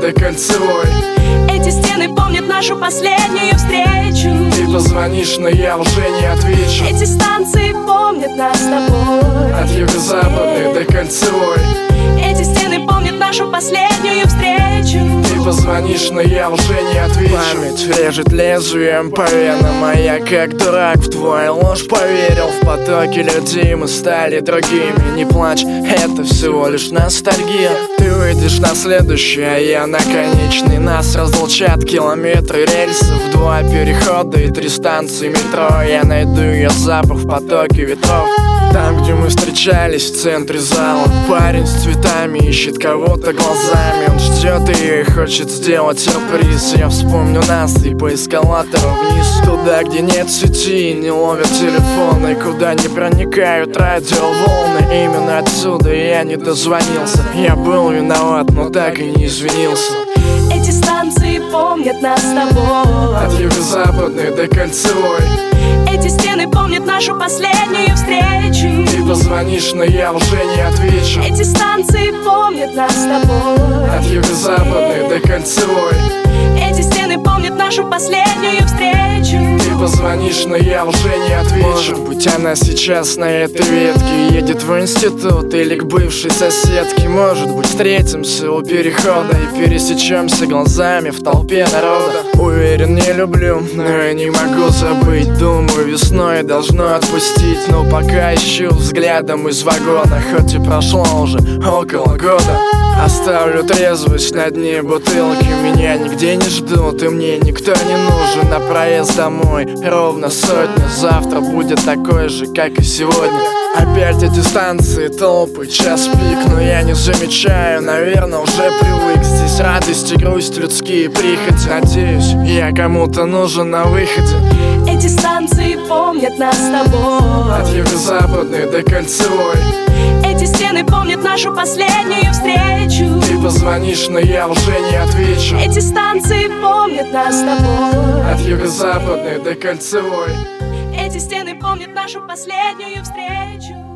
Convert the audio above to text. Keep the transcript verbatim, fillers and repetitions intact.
до Кольцевой. Эти стены помнят нашу последнюю встречу. Ты позвонишь, но я уже не отвечу. Эти станции помнят нас с тобой. От юго-западной до Кольцевой. Эти стены помнят нашу последнюю встречу. Ты позвонишь, но я уже не отвечу. Память режет лезвием по венам, а я как дурак в твою ложь поверил. В потоке людей мы стали другими. Не плачь, это всего лишь ностальгия. Ты выйдешь на следующий, а я на конечный. Нас разлучат километры рельсов, два перехода и три станции метро. Я найду ее запах в потоке ветров. Там, где мы встречались, в центре зала, парень с цветами ищет кого-то глазами. Он ждет ее и хочет сделать сюрприз. Я вспомню нас и по эскалатору вниз. Туда, где нет сети, не ловят телефоны, куда не проникают радиоволны. Именно отсюда я не дозвонился. Я был виноват, но так и не извинился. Эти станции помнят нас с тобой. От юго-западной до Кольцевой. Эти стены помнят нашу последнюю встречу. Ты позвонишь, но я уже не отвечу. Эти станции помнят нас с тобой. От юго-западной до Кольцевой. Эти стены помнят нашу последнюю встречу. Ты позвонишь, но я уже не отвечу. Может быть, она сейчас на этой ветке едет в институт или к бывшей соседке. Может быть, встретимся у перехода и пересечемся глазами в толпе народа. Уверен, не люблю, но я не могу забыть. Думаю, весной должно отпустить, но пока ищу взглядом из вагона. Хоть и прошло уже около года. Оставлю трезвость на дне бутылки. Меня нигде не ждут и мне никто не нужен. На проезд домой ровно сотня. Завтра будет такой же, как и сегодня. Опять эти станции, толпы, час пик. Но я не замечаю, наверное, уже привык. Здесь радость и грусть, людские прихоти. Надеюсь, я кому-то нужен на выходе. Эти станции помнят нас с тобой. От юго-западной до Кольцевой. Эти стены помнят нашу последнюю встречу. Ты позвонишь, но я уже не отвечу. Эти станции помнят нас с тобой. От юго-западной до Кольцевой. Эти стены помнят нашу последнюю встречу.